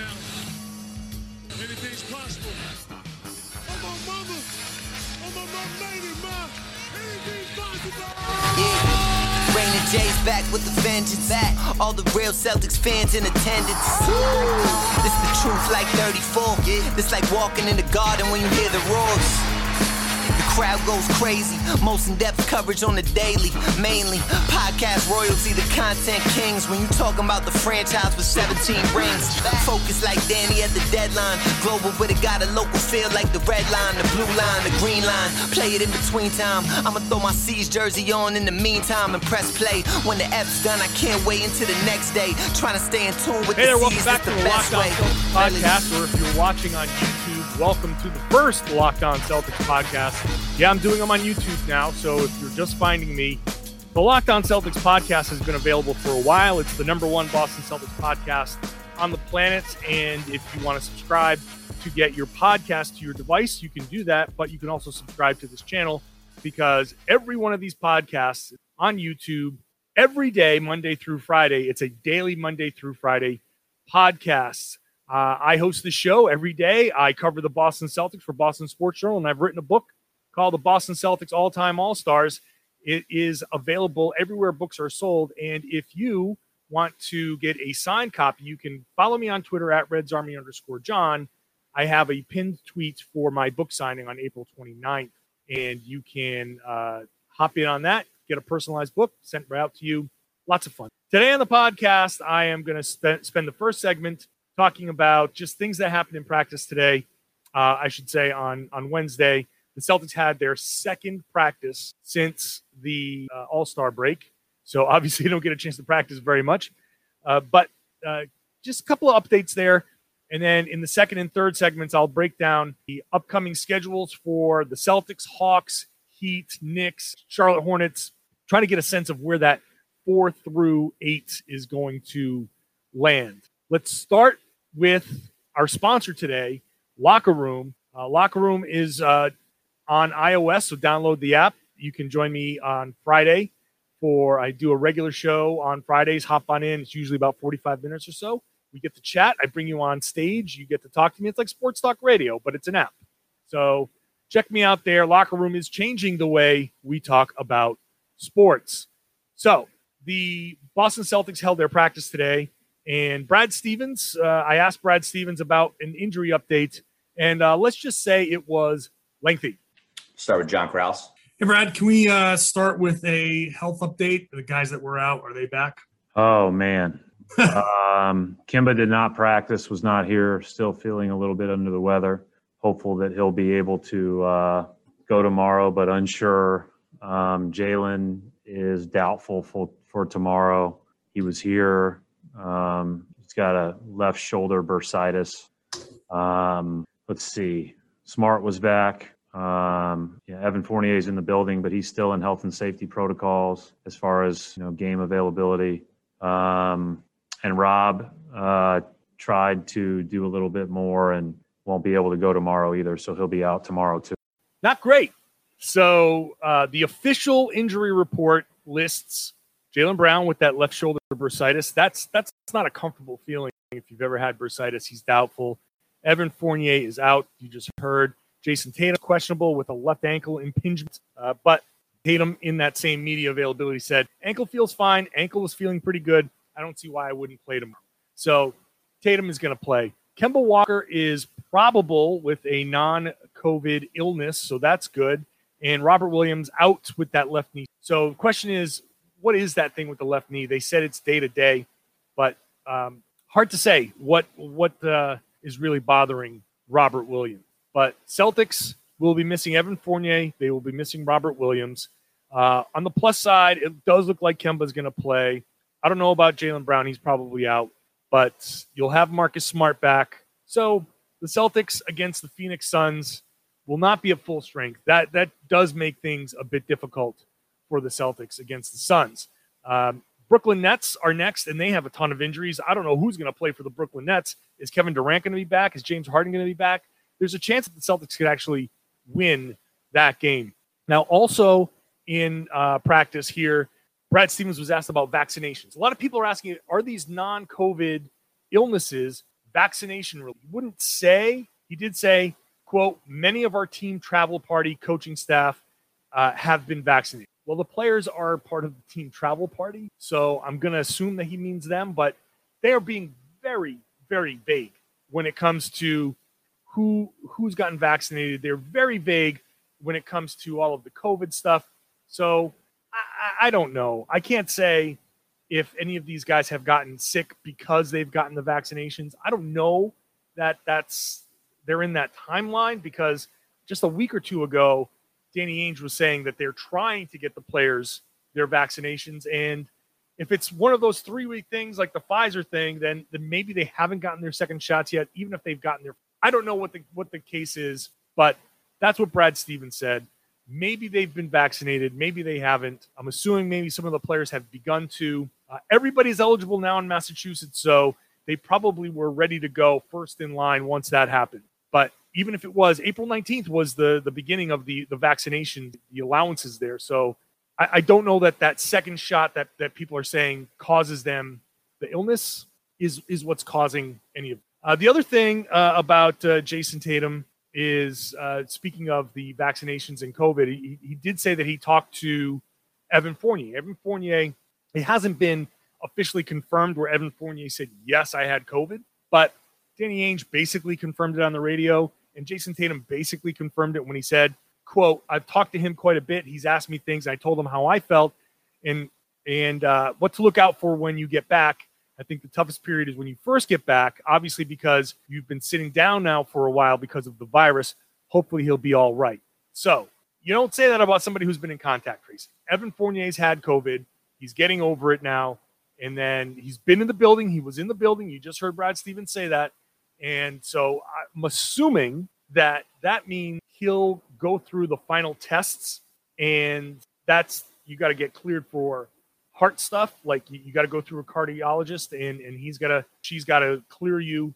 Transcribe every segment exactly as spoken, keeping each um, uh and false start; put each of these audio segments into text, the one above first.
now. Anything's possible. Oh, my mama. Oh, my mama made it, ma. Anything's possible. Yeah. Raymond J's back with the vengeance. Back. All the real Celtics fans in attendance. This the truth like thirty-four. Yeah. This like walking in the garden when you hear the roars. The crowd goes crazy. Most in-depth coverage on the daily. Mainly podcast royalty, the content kings. When you talking about the franchise with seventeen rings. Focus like Danny at the deadline. Global, but it got a local feel like the red line, the blue line, the green line. Play it in between time. I'ma throw my C's jersey on in the meantime and press play. When the F's done, I can't wait until the next day. Trying to stay in tune with hey the there, welcome C's back is to the the best Locked On way. Celtics podcast, or if you're watching on YouTube, welcome to the first Locked On Celtics podcast. Yeah, I'm doing them on YouTube now, so if you're just finding me, the Locked On Celtics podcast has been available for a while. It's the number one Boston Celtics podcast on the planet, and if you want to subscribe to get your podcast to your device, you can do that, but you can also subscribe to this channel because every one of these podcasts on YouTube, every day, Monday through Friday, it's a daily Monday through Friday podcast. Uh, I host the show every day. I cover the Boston Celtics for Boston Sports Journal, and I've written a book called The Boston Celtics All-Time All-Stars. It is available everywhere books are sold, and if you want to get a signed copy, you can follow me on Twitter at RedsArmy underscore John. I have a pinned tweet for my book signing on April twenty-ninth, and you can uh, hop in on that, get a personalized book sent right out to you. Lots of fun. Today on the podcast, I am going to sp- spend the first segment talking about just things that happened in practice today. Uh, I should say on, on Wednesday, the Celtics had their second practice since the uh, All-Star break. So obviously you don't get a chance to practice very much. Uh, but uh, just a couple of updates there. And then in the second and third segments, I'll break down the upcoming schedules for the Celtics, Hawks, Heat, Knicks, Charlotte Hornets, trying to get a sense of where that four through eight is going to land. Let's start with our sponsor today, Locker Room. Uh, Locker Room is uh, on iOS, so download the app. You can join me on Friday for, I do a regular show on Fridays. Hop on in. It's usually about forty-five minutes or so. We get to chat. I bring you on stage. You get to talk to me. It's like Sports Talk Radio, but it's an app. So check me out there. Locker Room is changing the way we talk about sports. So the Boston Celtics held their practice today. And Brad Stevens, uh, I asked Brad Stevens about an injury update, and uh, let's just say it was lengthy. Start with John Krause. Hey, Brad, can we uh, start with a health update? The guys that were out, are they back? Oh, man. um, Kemba did not practice, was not here, still feeling a little bit under the weather. Hopeful that he'll be able to uh, go tomorrow, but unsure. Um, Jalen is doubtful for, for tomorrow. He was here. Um, he's got a left shoulder bursitis. Um, let's see. Smart was back. Um, yeah, Evan Fournier is in the building, but he's still in health and safety protocols as far as, you know, game availability. Um, and Rob, uh, tried to do a little bit more and won't be able to go tomorrow either. So he'll be out tomorrow too. Not great. So, uh, the official injury report lists Jaylen Brown with that left shoulder bursitis. That's that's not a comfortable feeling if you've ever had bursitis. He's doubtful. Evan Fournier is out. You just heard. Jason Tatum questionable with a left ankle impingement. Uh, but Tatum in that same media availability said, ankle feels fine. Ankle is feeling pretty good. I don't see why I wouldn't play tomorrow. So Tatum is going to play. Kemba Walker is probable with a non-COVID illness, so that's good. And Robert Williams out with that left knee. So the question is, what is that thing with the left knee? They said it's day-to-day, but um, hard to say what what uh, is really bothering Robert Williams. But Celtics will be missing Evan Fournier. They will be missing Robert Williams. Uh, on the plus side, it does look like Kemba's going to play. I don't know about Jaylen Brown. He's probably out. But you'll have Marcus Smart back. So the Celtics against the Phoenix Suns will not be at full strength. That, that does make things a bit difficult for the Celtics against the Suns. Um, Brooklyn Nets are next, and they have a ton of injuries. I don't know who's going to play for the Brooklyn Nets. Is Kevin Durant going to be back? Is James Harden going to be back? There's a chance that the Celtics could actually win that game. Now, also in uh, practice here, Brad Stevens was asked about vaccinations. A lot of people are asking, are these non-COVID illnesses vaccination rule. He wouldn't say, he did say, quote, many of our team travel party coaching staff uh, have been vaccinated. Well, the players are part of the team travel party, so I'm going to assume that he means them, but they are being very, very vague when it comes to who who's gotten vaccinated. They're very vague when it comes to all of the COVID stuff. So I, I don't know. I can't say if any of these guys have gotten sick because they've gotten the vaccinations. I don't know that that's they're in that timeline, because just a week or two ago, Danny Ainge was saying that they're trying to get the players their vaccinations. And if it's one of those three-week things like the Pfizer thing, then, then maybe they haven't gotten their second shots yet, even if they've gotten their – I don't know what the what the case is, but that's what Brad Stevens said. Maybe they've been vaccinated. Maybe they haven't. I'm assuming maybe some of the players have begun to. Uh, everybody's eligible now in Massachusetts, so they probably were ready to go first in line once that happened. But even if it was, April nineteenth was the, the beginning of the, the vaccination, the allowances there. So I, I don't know that that second shot that, that people are saying causes them the illness is, is what's causing any of it. Uh, the other thing uh, about uh, Jason Tatum is, uh, speaking of the vaccinations and COVID, he, he did say that he talked to Evan Fournier. Evan Fournier, it hasn't been officially confirmed where Evan Fournier said, yes, I had COVID, but Danny Ainge basically confirmed it on the radio, and Jason Tatum basically confirmed it when he said, quote, I've talked to him quite a bit. He's asked me things. I told him how I felt and and uh, what to look out for when you get back. I think the toughest period is when you first get back, obviously because you've been sitting down now for a while because of the virus. Hopefully he'll be all right. So you don't say that about somebody who's been in contact tracing. Evan Fournier's had COVID. He's getting over it now. And then he's been in the building. He was in the building. You just heard Brad Stevens say that. And so I'm assuming that that means he'll go through the final tests, and that's, you got to get cleared for heart stuff. Like you, you got to go through a cardiologist, and, and he's got to, she's got to clear you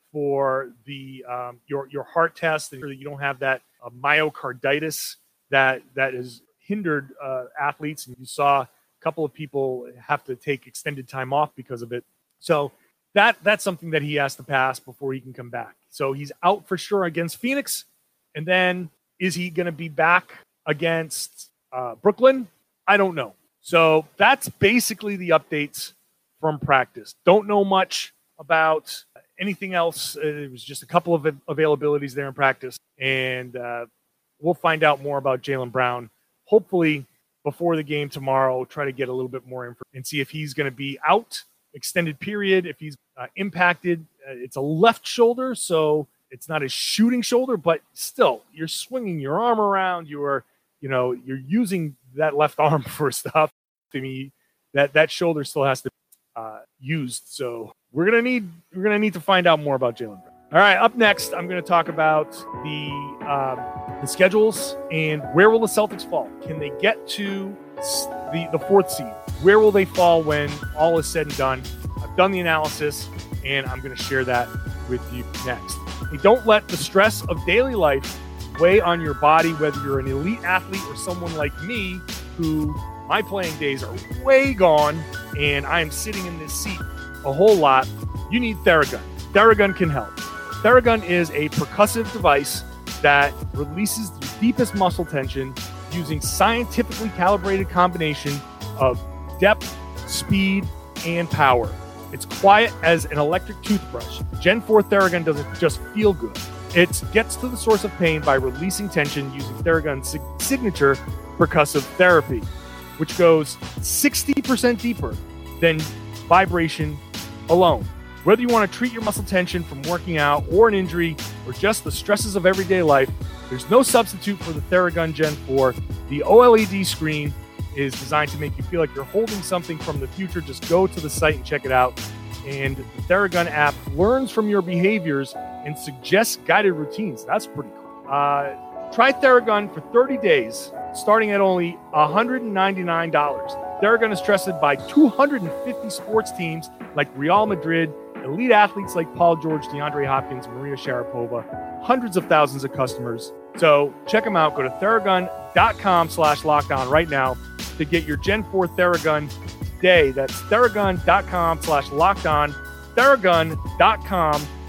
for the, um, your, your heart test, and you don't have that uh, myocarditis that, that has hindered uh, athletes. And you saw a couple of people have to take extended time off because of it. So That that's something that he has to pass before he can come back. So he's out for sure against Phoenix. And then is he going to be back against uh, Brooklyn? I don't know. So that's basically the updates from practice. Don't know much about anything else. It was just a couple of availabilities there in practice. And uh, we'll find out more about Jaylen Brown, hopefully before the game tomorrow. Try to get a little bit more info and see if he's going to be out extended period, if he's uh, impacted. Uh, it's a left shoulder, so it's not his shooting shoulder, but still, you're swinging your arm around. You're, you know, you're using that left arm for stuff. I mean, that that shoulder still has to be uh, used. So we're gonna need we're gonna need to find out more about Jaylen Brown. All right, up next, I'm going to talk about the um, the schedules and where will the Celtics fall. Can they get to the the fourth seed? Where will they fall when all is said and done? I've done the analysis, and I'm going to share that with you next. Hey, don't let the stress of daily life weigh on your body, whether you're an elite athlete or someone like me, who my playing days are way gone, and I am sitting in this seat a whole lot. You need Theragun. Theragun can help. Theragun is a percussive device that releases the deepest muscle tension using scientifically calibrated combination of depth, speed, and power. It's quiet as an electric toothbrush. Gen four Theragun doesn't just feel good. It gets to the source of pain by releasing tension using Theragun's sig- signature percussive therapy, which goes sixty percent deeper than vibration alone. Whether you want to treat your muscle tension from working out or an injury or just the stresses of everyday life, there's no substitute for the Theragun Gen four. The OLED screen is designed to make you feel like you're holding something from the future. Just go to the site and check it out. And the Theragun app learns from your behaviors and suggests guided routines. That's pretty cool. Uh, try Theragun for thirty days, starting at only one hundred ninety-nine dollars. Theragun is trusted by two hundred fifty sports teams like Real Madrid, elite athletes like Paul George, DeAndre Hopkins, Maria Sharapova, hundreds of thousands of customers. So check them out. Go to Theragun.com slash lockdown right now to get your Gen four Theragun today. That's Theragun.com slash lockdown. Theragun.com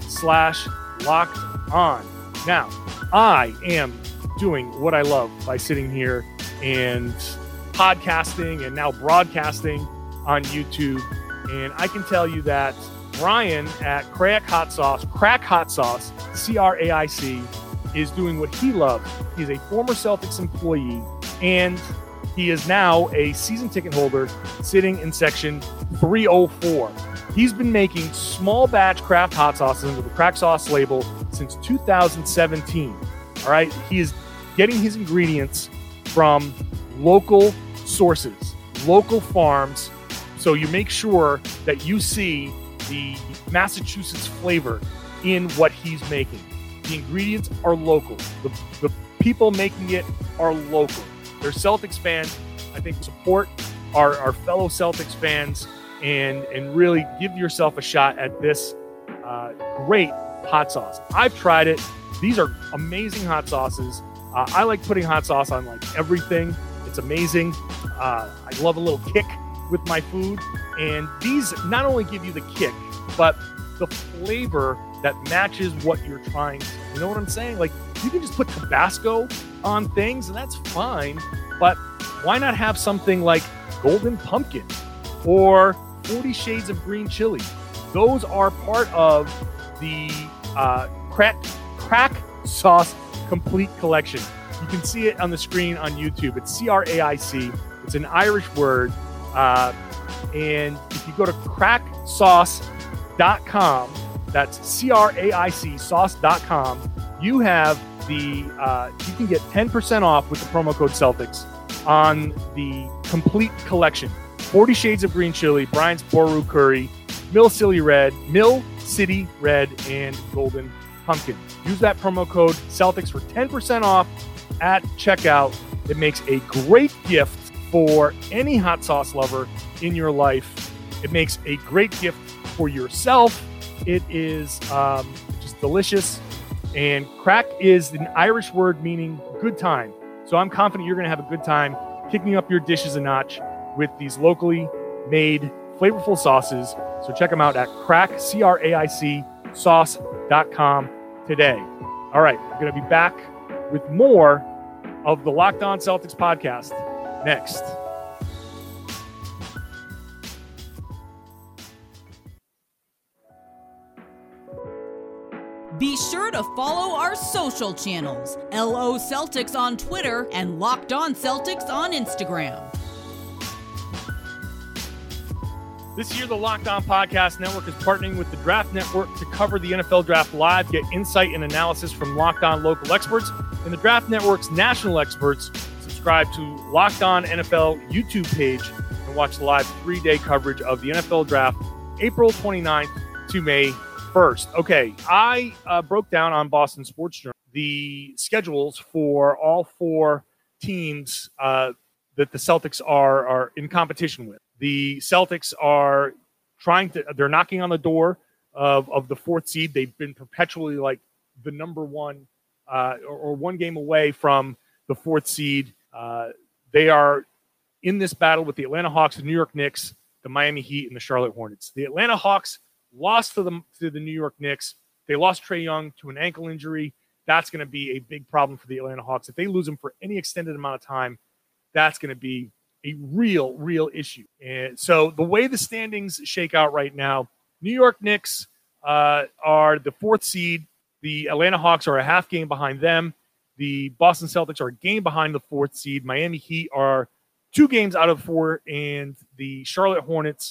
slash locked on. Now, I am doing what I love by sitting here and podcasting and now broadcasting on YouTube. And I can tell you that Brian at Crack Hot Sauce, Crack Hot Sauce, C R A I C, is doing what he loves. He's a former Celtics employee, and he is now a season ticket holder sitting in section three oh four. He's been making small batch craft hot sauces under the Crack Sauce label since two thousand seventeen. All right. He is getting his ingredients from local sources, local farms. So you make sure that you see the Massachusetts flavor in what he's making. The ingredients are local. The, the people making it are local. They're Celtics fans. I think support our, our fellow Celtics fans and, and really give yourself a shot at this uh, great hot sauce. I've tried it. These are amazing hot sauces. Uh, I like putting hot sauce on like everything. It's amazing. Uh, I love a little kick with my food. And these not only give you the kick, but the flavor that matches what you're trying to. You know what I'm saying? Like, you can just put Tabasco on things, and that's fine. But why not have something like Golden Pumpkin or forty Shades of Green Chili? Those are part of the uh, crack, crack Sauce Complete Collection. You can see it on the screen on YouTube. It's C R A I C. It's an Irish word. Uh, and if you go to crack sauce dot com, that's C R A I C sauce dot com, you have the, uh, you can get ten percent off with the promo code Celtics on the complete collection. forty Shades of Green Chili, Brian's Boru Curry, Mill City Red, Mill City Red, and Golden Pumpkin. Use that promo code Celtics for ten percent off at checkout. It makes a great gift for any hot sauce lover in your life. It makes a great gift for yourself. It is um, just delicious. And crack is an Irish word meaning good time. So I'm confident you're going to have a good time kicking up your dishes a notch with these locally made flavorful sauces. So check them out at crack, C R A I C, sauce dot com today. All right, we're going to be back with more of the Locked On Celtics podcast next. Be sure to follow our social channels, L O Celtics on Twitter and Locked On Celtics on Instagram. This year, the Locked On Podcast Network is partnering with the Draft Network to cover the N F L Draft live, get insight and analysis from Locked On local experts and the Draft Network's national experts. Subscribe to Locked On N F L YouTube page and watch the live three-day coverage of the N F L Draft, April twenty-ninth to May first. Okay, I uh, broke down on Boston Sports Journal the schedules for all four teams uh, that the Celtics are are in competition with. The Celtics are trying to, they're knocking on the door of, of the fourth seed. They've been perpetually like the number one uh, or, or one game away from the fourth seed. Uh, they are in this battle with the Atlanta Hawks, the New York Knicks, the Miami Heat, and the Charlotte Hornets. The Atlanta Hawks lost to the, to the New York Knicks. They lost Trae Young to an ankle injury. That's going to be a big problem for the Atlanta Hawks. If they lose him for any extended amount of time, that's going to be a real, real issue. And so the way the standings shake out right now, New York Knicks uh, are the fourth seed. The Atlanta Hawks are a half game behind them. The Boston Celtics are a game behind the fourth seed. Miami Heat are two games out of four, and the Charlotte Hornets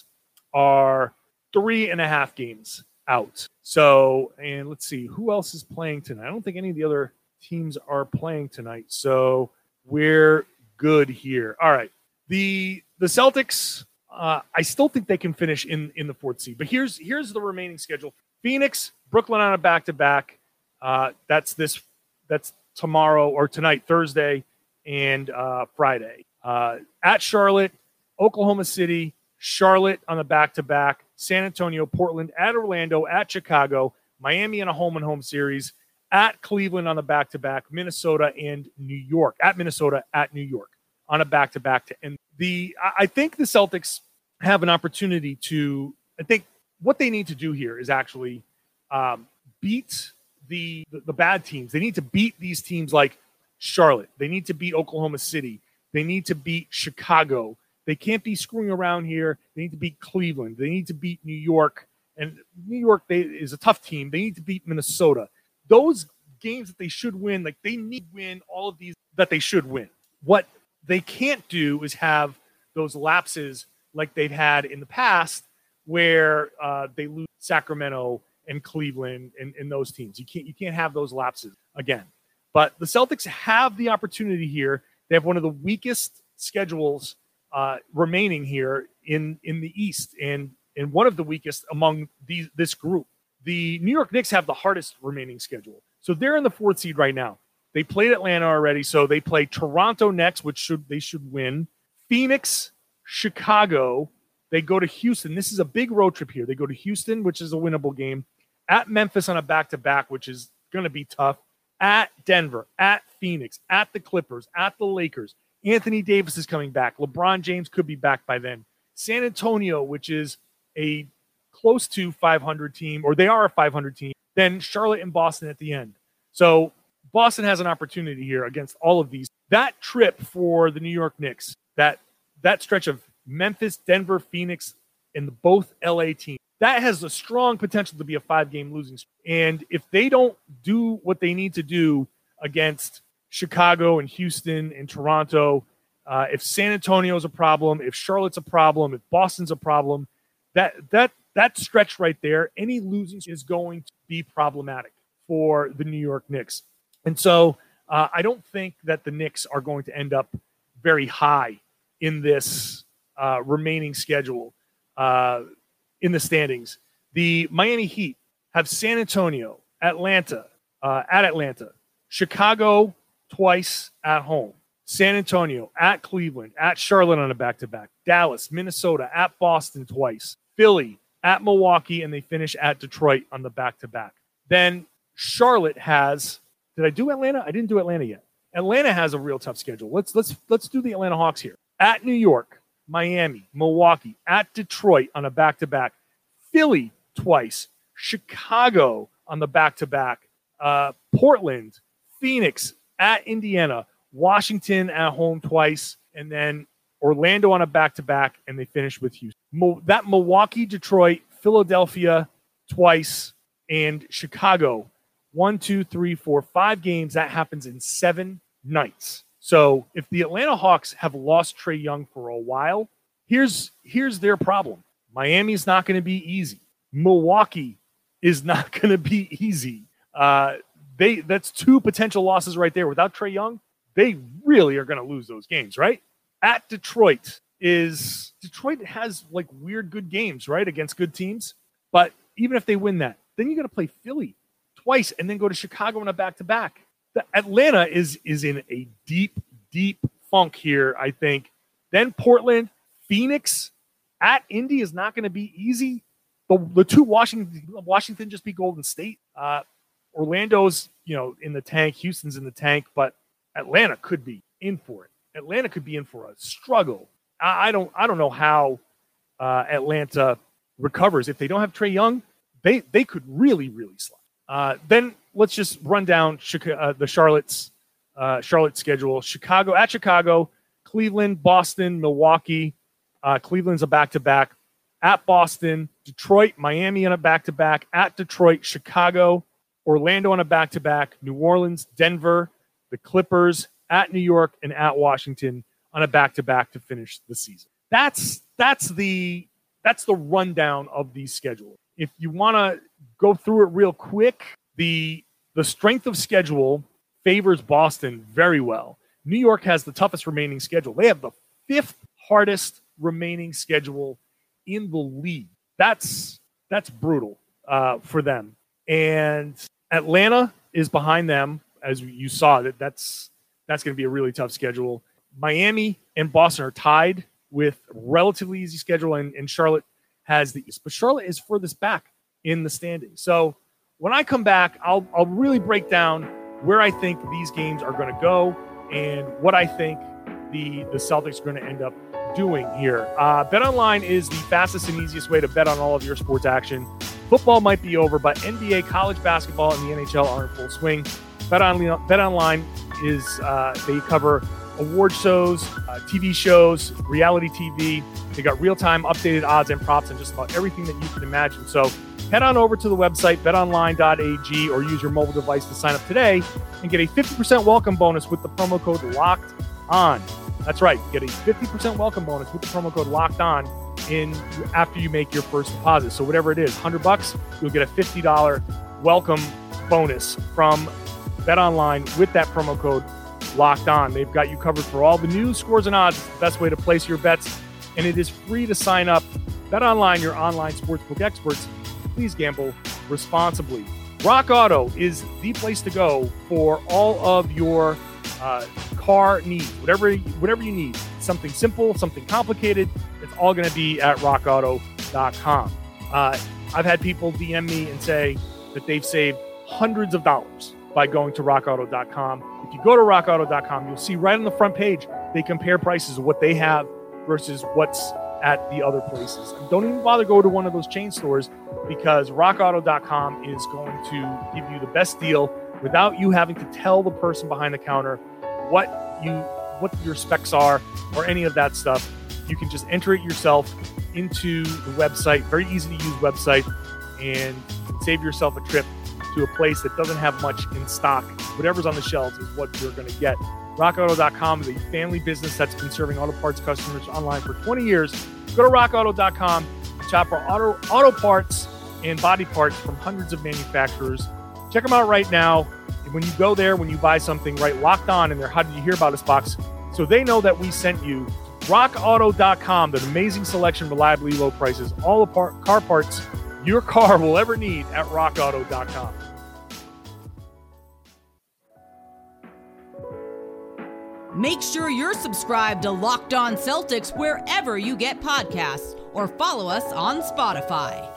are three and a half games out. So, and let's see, who else is playing tonight? I don't think any of the other teams are playing tonight. So we're good here. All right. The the Celtics, uh, I still think they can finish in, in the fourth seed. But here's here's the remaining schedule. Phoenix, Brooklyn on a back-to-back. Uh, that's this. That's tomorrow or tonight, Thursday, and uh, Friday. Uh, at Charlotte, Oklahoma City, Charlotte on a back-to-back, San Antonio, Portland, at Orlando, at Chicago, Miami in a home-and-home series, at Cleveland on a back-to-back, Minnesota and New York. At Minnesota, at New York on a back-to-back. To end the, I think the Celtics have an opportunity to, I think what they need to do here is actually um, beat the, the the bad teams. They need to beat these teams like Charlotte. They need to beat Oklahoma City. They need to beat Chicago. They can't be screwing around here. They need to beat Cleveland. They need to beat New York. And New York they, is a tough team. They need to beat Minnesota. Those games that they should win, like they need to win all of these that they should win. What they can't do is have those lapses like they've had in the past where uh, they lose Sacramento and Cleveland and, and those teams. You can't you can't have those lapses again. But the Celtics have the opportunity here. They have one of the weakest schedules uh, remaining here in, in the East and, and one of the weakest among these, this group. The New York Knicks have the hardest remaining schedule. So they're in the fourth seed right now. They played Atlanta already, so they play Toronto next, which should they should win. Phoenix, Chicago. They go to Houston. This is a big road trip here. They go to Houston, which is a winnable game. At Memphis on a back-to-back, which is going to be tough. At Denver, at Phoenix, at the Clippers, at the Lakers. Anthony Davis is coming back. LeBron James could be back by then. San Antonio, which is a close to five hundred team, or they are a five hundred team. Then Charlotte and Boston at the end. So Boston has an opportunity here against all of these. That trip for the New York Knicks, that that stretch of Memphis, Denver, Phoenix, and the both L A teams, that has a strong potential to be a five-game losing streak. And if they don't do what they need to do against Chicago and Houston and Toronto, uh, if San Antonio is a problem, if Charlotte's a problem, if Boston's a problem, that that that stretch right there, any losing is going to be problematic for the New York Knicks. And so uh, I don't think that the Knicks are going to end up very high in this uh, remaining schedule uh, in the standings. The Miami Heat have San Antonio, Atlanta, uh, at Atlanta, Chicago twice at home, San Antonio, at Cleveland, at Charlotte on a back-to-back, Dallas, Minnesota, at Boston twice, Philly, at Milwaukee, and they finish at Detroit on the back-to-back. Then Charlotte has, did I do Atlanta? I didn't do Atlanta yet. Atlanta has a real tough schedule. Let's let's let's do the Atlanta Hawks here. At New York, Miami, Milwaukee, at Detroit on a back-to-back, Philly twice, Chicago on the back-to-back, uh, Portland, Phoenix, at Indiana, Washington at home twice, and then Orlando on a back-to-back, and they finish with Houston. Mo- that Milwaukee, Detroit, Philadelphia twice, and Chicago, one, two, three, four, five games. That happens in seven nights. So if the Atlanta Hawks have lost Trae Young for a while, here's here's their problem. Miami's not going to be easy. Milwaukee is not going to be easy. Uh, they that's two potential losses right there. Without Trae Young, they really are going to lose those games, right? At Detroit is Detroit has like weird good games, right, against good teams. But even if they win that, then you got to play Philly twice and then go to Chicago on a back-to-back. The Atlanta is is in a deep, deep funk here, I think. Then Portland, Phoenix, at Indy is not going to be easy. The, the two Washington, Washington just beat Golden State. Uh, Orlando's, you know, in the tank. Houston's in the tank, but Atlanta could be in for it. Atlanta could be in for a struggle. I, I don't, I don't know how uh, Atlanta recovers if they don't have Trae Young. They, they could really, really slide. Uh, then let's just run down Chicago, uh, the Charlotte's uh, Charlotte schedule. Chicago at Chicago, Cleveland, Boston, Milwaukee. Uh, Cleveland's a back-to-back. At Boston, Detroit, Miami on a back-to-back. At Detroit, Chicago, Orlando on a back-to-back. New Orleans, Denver, the Clippers, at New York, and at Washington on a back-to-back to finish the season. That's that's the that's the rundown of these schedules. If you want to go through it real quick, the the strength of schedule favors Boston very well. New York has the toughest remaining schedule. They have the fifth hardest remaining schedule in the league. That's that's brutal uh, for them. And Atlanta is behind them, as you saw. That that's that's going to be a really tough schedule. Miami and Boston are tied with relatively easy schedule, and, and Charlotte has the East. But Charlotte is furthest back in the standings. So when I come back, I'll I'll really break down where I think these games are going to go and what I think the, the Celtics are going to end up doing here. Uh, BetOnline is the fastest and easiest way to bet on all of your sports action. Football might be over, but N B A, college basketball, and the N H L are in full swing. BetOnline, BetOnline is, uh, they cover award shows, uh, T V shows, reality T V. They got real-time updated odds and props and just about everything that you can imagine. So head on over to the website, bet online dot a g, or use your mobile device to sign up today and get a fifty percent welcome bonus with the promo code LOCKEDON. That's right. Get a fifty percent welcome bonus with the promo code LOCKEDON in after you make your first deposit. So whatever it is, one hundred bucks, you'll get a fifty dollars welcome bonus from BetOnline with that promo code Locked On. They've got you covered for all the news, scores, and odds. It's the best way to place your bets, and it is free to sign up. BetOnline, your online sportsbook experts. Please gamble responsibly. Rock Auto is the place to go for all of your uh, car needs. Whatever, whatever you need, something simple, something complicated, it's all going to be at rock auto dot com. Uh, I've had people D M me and say that they've saved hundreds of dollars by going to rock auto dot com. If you go to rock auto dot com, you'll see right on the front page, they compare prices of what they have versus what's at the other places. And don't even bother go to one of those chain stores, because rock auto dot com is going to give you the best deal without you having to tell the person behind the counter what you what your specs are or any of that stuff. You can just enter it yourself into the website, very easy to use website, and save yourself a trip to a place that doesn't have much in stock. Whatever's on the shelves is what you're going to get. rock auto dot com is a family business that's been serving auto parts customers online for twenty years. Go to rock auto dot com, shop for auto, auto parts and body parts from hundreds of manufacturers. Check them out right now. And when you go there, when you buy something, write Locked On in their How Did You Hear About Us box so they know that we sent you. rock auto dot com, the amazing selection, reliably low prices, all the par- car parts your car will ever need at rock auto dot com. Make sure you're subscribed to Locked On Celtics wherever you get podcasts, or follow us on Spotify.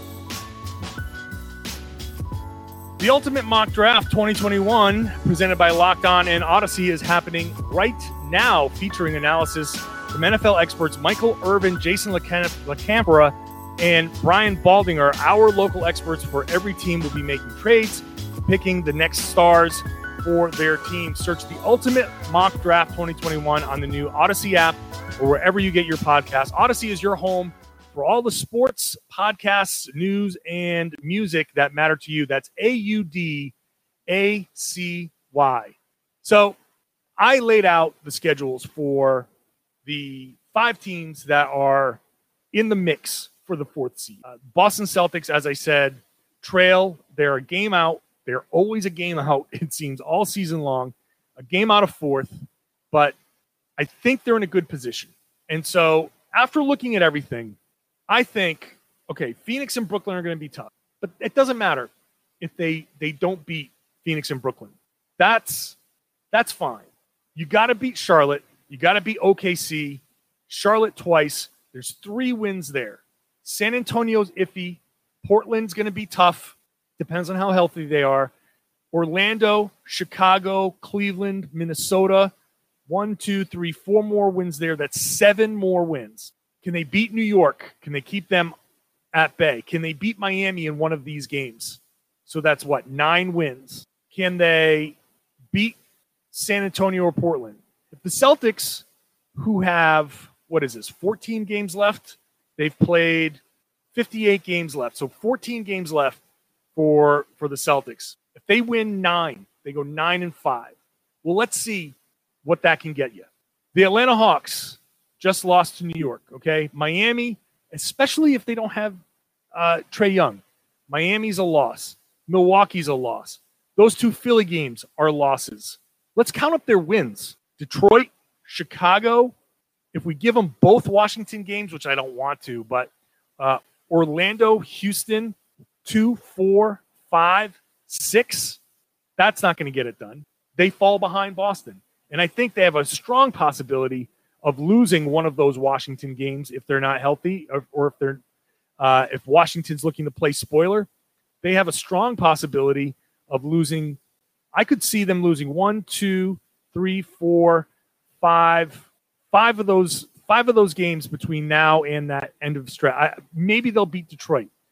The Ultimate Mock Draft twenty twenty-one, presented by Locked On and Odyssey, is happening right now, featuring analysis from N F L experts Michael Irvin, Jason LaCampera, and Brian Baldinger. Our local experts for every team will be making trades, picking the next stars for their team. Search the Ultimate Mock Draft twenty twenty-one on the new Odyssey app or wherever you get your podcasts. Odyssey is your home for all the sports, podcasts, news, and music that matter to you. That's A U D A C Y. So I laid out the schedules for the five teams that are in the mix for the fourth seed. Uh, Boston Celtics, as I said, trail. They're a game out. They're always a game out, it seems, all season long. A game out of fourth. But I think they're in a good position. And so after looking at everything, I think, okay, Phoenix and Brooklyn are going to be tough. But it doesn't matter if they, they don't beat Phoenix and Brooklyn. That's, that's fine. You got to beat Charlotte. You got to beat O K C. Charlotte twice. There's three wins there. San Antonio's iffy. Portland's going to be tough. Depends on how healthy they are. Orlando, Chicago, Cleveland, Minnesota. One, two, three, four more wins there. That's seven more wins. Can they beat New York? Can they keep them at bay? Can they beat Miami in one of these games? So that's what, nine wins. Can they beat San Antonio or Portland? If the Celtics, who have, what is this, fourteen games left? They've played fifty-eight games left. So fourteen games left for, for the Celtics. If they win nine, they go nine and five. Well, let's see what that can get you. The Atlanta Hawks just lost to New York, okay? Miami, especially if they don't have uh, Trae Young, Miami's a loss. Milwaukee's a loss. Those two Philly games are losses. Let's count up their wins. Detroit, Chicago, if we give them both Washington games, which I don't want to, but uh, Orlando, Houston, two, four, five, six, that's not going to get it done. They fall behind Boston. And I think they have a strong possibility of losing one of those Washington games if they're not healthy, or, or if they're uh, if Washington's looking to play spoiler. They have a strong possibility of losing. I could see them losing one, two, three, four, five, five of those five of those games between now and that end of stretch. I, maybe they'll beat Detroit.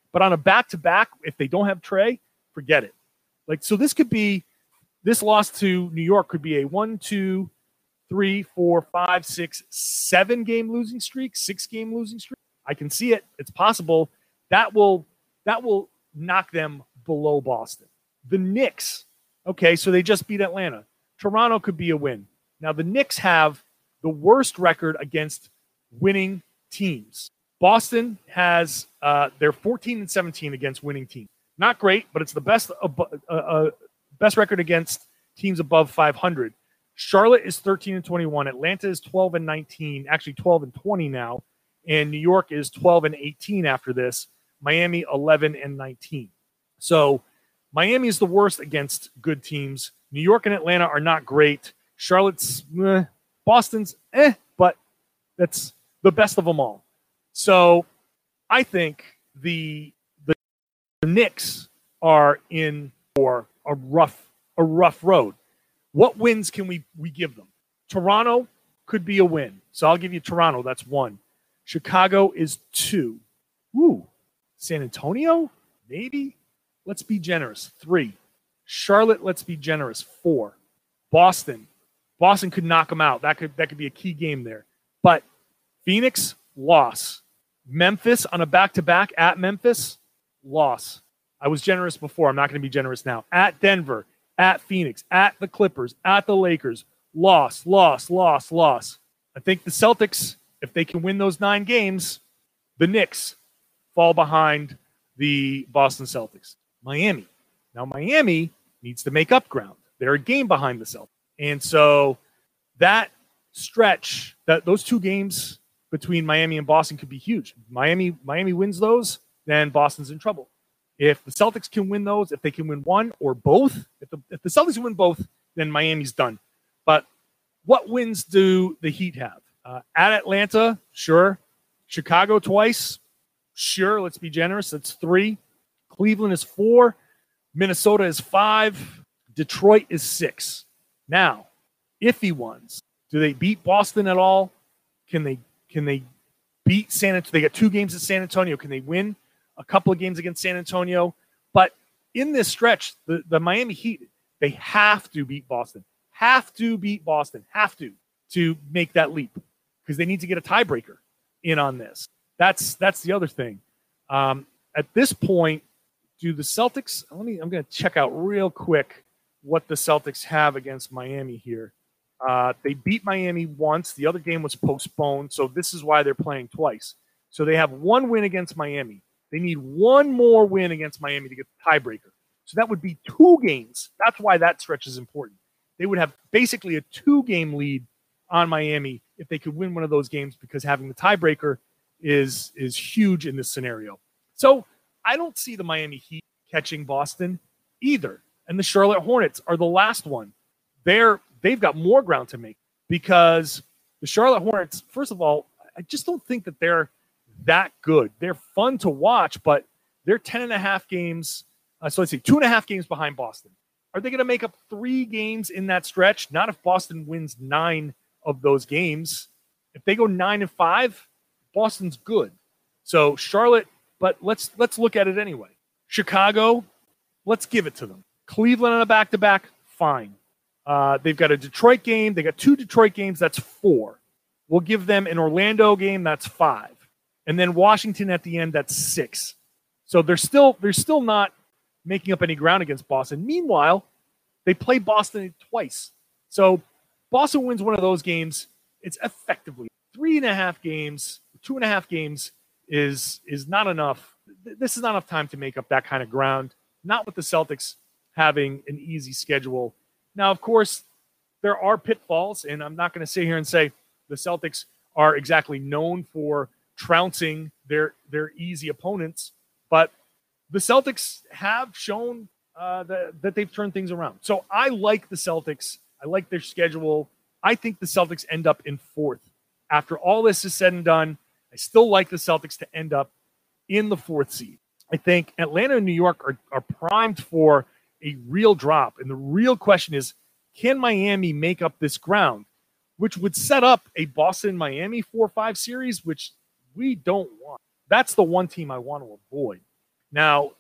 But on a back-to-back, if they don't have Trae, forget it. Like, so this could be, this loss to New York could be a one, two, three, four, five, six, seven game losing streak, six game losing streak. I can see it. It's possible. That will that will knock them below Boston. The Knicks, okay, so they just beat Atlanta. Toronto could be a win. Now the Knicks have the worst record against winning teams. Boston has uh, they're fourteen and seventeen against winning teams. Not great, but it's the best uh, uh, best record against teams above five hundred. Charlotte is thirteen and twenty-one. Atlanta is twelve and nineteen, actually twelve and twenty now. And New York is twelve and eighteen after this. Miami eleven and nineteen. So Miami is the worst against good teams. New York and Atlanta are not great. Charlotte's, eh, Boston's, eh, but that's the best of them all. So I think the the, the Knicks are in for a rough a rough road. What wins can we, we give them? Toronto could be a win. So I'll give you Toronto. That's one. Chicago is two. Ooh. San Antonio? Maybe. Let's be generous. Three. Charlotte, let's be generous. Four. Boston. Boston could knock them out. That could that could be a key game there. But Phoenix, loss. Memphis on a back-to-back at Memphis, loss. I was generous before. I'm not going to be generous now. At Denver, at Phoenix, at the Clippers, at the Lakers, loss, loss, loss, loss. I think the Celtics, if they can win those nine games, the Knicks fall behind the Boston Celtics. Miami. Now, Miami needs to make up ground. They're a game behind the Celtics. And so that stretch, that those two games between Miami and Boston could be huge. Miami, Miami wins those, then Boston's in trouble. If the Celtics can win those, if they can win one or both, if the, if the Celtics can win both, then Miami's done. But what wins do the Heat have? Uh, at Atlanta, sure. Chicago twice, sure. Let's be generous. That's three. Cleveland is four. Minnesota is five. Detroit is six. Now, iffy ones. Do they beat Boston at all? Can they can they beat San Antonio? They got two games at San Antonio. Can they win a couple of games against San Antonio? But in this stretch, the, the Miami Heat, they have to beat Boston. Have to beat Boston. Have to to make that leap because they need to get a tiebreaker in on this. That's that's the other thing. Um, at this point, do the Celtics? Let me. I'm going to check out real quick what the Celtics have against Miami here. Uh, they beat Miami once. The other game was postponed, so this is why they're playing twice. So they have one win against Miami. They need one more win against Miami to get the tiebreaker. So that would be two games. That's why that stretch is important. They would have basically a two-game lead on Miami if they could win one of those games because having the tiebreaker is, is huge in this scenario. So I don't see the Miami Heat catching Boston either. And the Charlotte Hornets are the last one. They're, they've got more ground to make because the Charlotte Hornets, first of all, I just don't think that they're that good. They're fun to watch, but they're ten and a half games. Uh, so let's see, two and a half games behind Boston. Are they going to make up three games in that stretch? Not if Boston wins nine of those games. If they go nine and five, Boston's good. So Charlotte, but let's let's look at it anyway. Chicago, let's give it to them. Cleveland on a back-to-back, fine. Uh, they've got a Detroit game. They got two Detroit games. That's four. We'll give them an Orlando game. That's five. And then Washington at the end. That's six. So they're still they're still not making up any ground against Boston. Meanwhile, they play Boston twice. So Boston wins one of those games. It's effectively three and a half games, two and a half games is is not enough. This is not enough time to make up that kind of ground. Not with the Celtics having an easy schedule. Now, of course, there are pitfalls, and I'm not going to sit here and say the Celtics are exactly known for trouncing their their easy opponents, but the Celtics have shown uh, that, that they've turned things around. So I like the Celtics. I like their schedule. I think the Celtics end up in fourth. After all this is said and done, I still like the Celtics to end up in the fourth seed. I think Atlanta and New York are, are primed for a real drop. And the real question is, can Miami make up this ground, which would set up a Boston-Miami four five series, which we don't want. That's the one team I want to avoid. Now,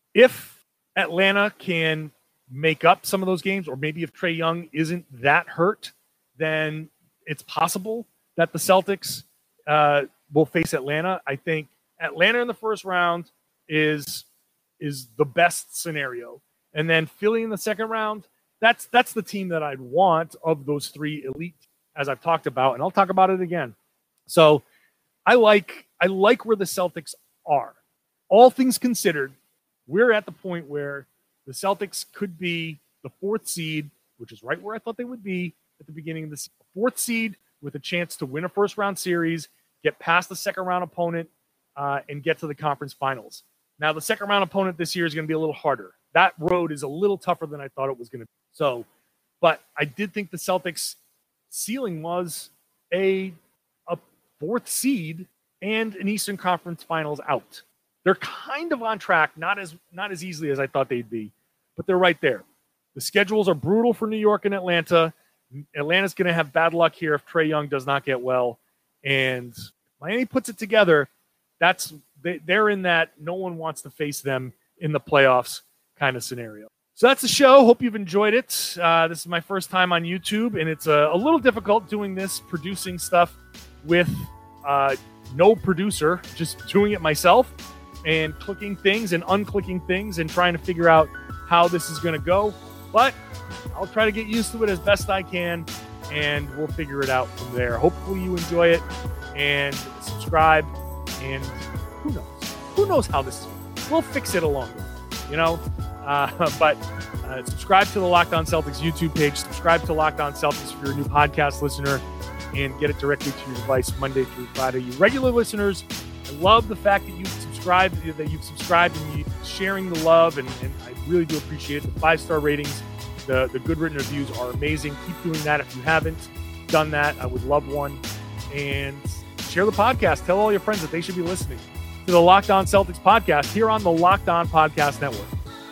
if Atlanta can make up some of those games, or maybe if Trae Young isn't that hurt, then it's possible that the Celtics uh, will face Atlanta. I think Atlanta in the first round is is the best scenario. And then Philly in the second round, that's that's the team that I'd want of those three elite, as I've talked about, and I'll talk about it again. So I like I like where the Celtics are. All things considered, we're at the point where the Celtics could be the fourth seed, which is right where I thought they would be at the beginning of the season. Fourth seed with a chance to win a first round series, get past the second round opponent, uh, and get to the conference finals. Now, the second round opponent this year is going to be a little harder. That road is a little tougher than I thought it was going to be. So, but I did think the Celtics ceiling was a, a fourth seed and an Eastern Conference Finals out. They're kind of on track, not as not as easily as I thought they'd be, but they're right there. The schedules are brutal for New York and Atlanta. Atlanta's going to have bad luck here if Trae Young does not get well. And Miami puts it together. That's they, they're in that no one wants to face them in the playoffs kind of scenario. So that's the show. Hope you've enjoyed it. Uh, this is my first time on YouTube, and it's a, a little difficult doing this, producing stuff with uh, no producer, just doing it myself and clicking things and unclicking things and trying to figure out how this is going to go. But I'll try to get used to it as best I can, and we'll figure it out from there. Hopefully you enjoy it and subscribe, and who knows? Who knows how this is? We'll fix it along the way, you know? Uh, but uh, subscribe to the Locked On Celtics YouTube page. Subscribe to Locked On Celtics if you're a new podcast listener, and get it directly to your device Monday through Friday. You regular listeners, I love the fact that you've subscribed, that you've subscribed and you're sharing the love, and, and I really do appreciate it. The five-star ratings, the, the good written reviews are amazing. Keep doing that if you haven't done that. I would love one. And share the podcast. Tell all your friends that they should be listening to the Locked On Celtics podcast here on the Locked On Podcast Network.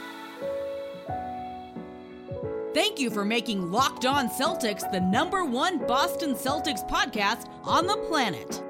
Thank you for making Locked On Celtics the number one Boston Celtics podcast on the planet.